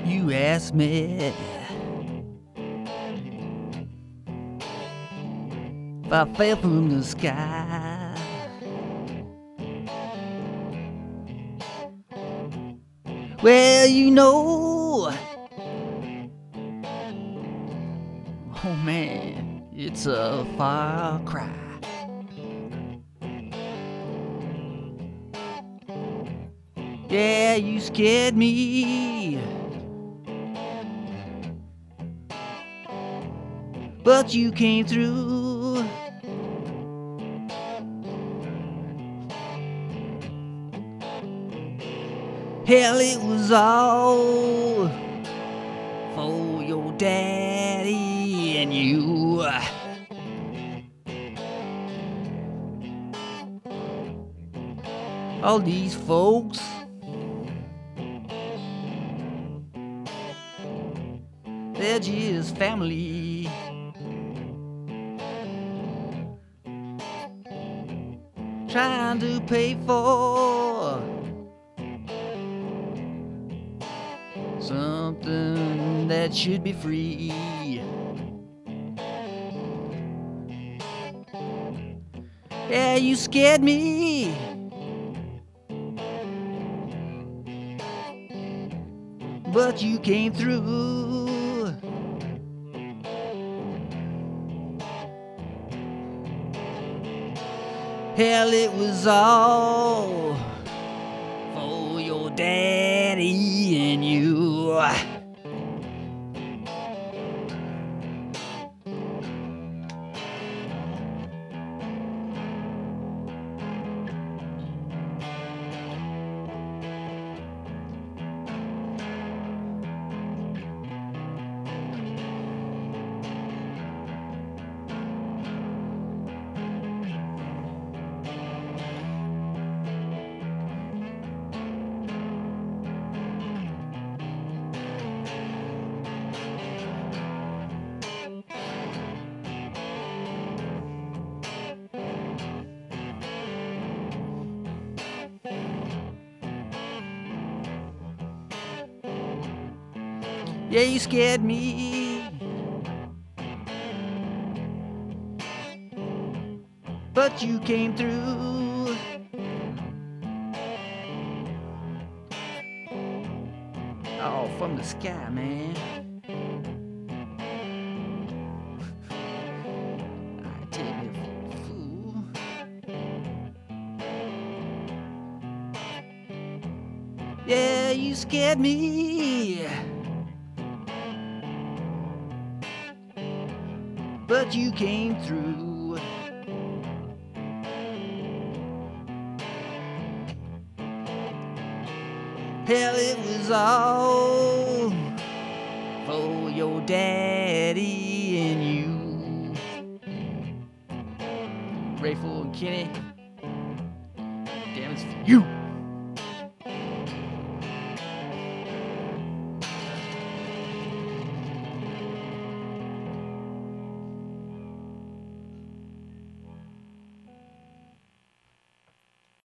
You asked me if I fell from the sky. Well, you know, oh man, it's a far cry. Yeah, you scared me, but you came through. Hell, it was all for your daddy and you. All these folks, they're just family. Trying to pay for something that should be free. Yeah, you scared me, but you came through. Hell, it was all for your daddy and you. Yeah, you scared me, but you came through. Oh, from the sky, man. I take me for a fool. Yeah, you scared me, but you came through. Hell, it was all for your daddy and you. Rayful and Kenny.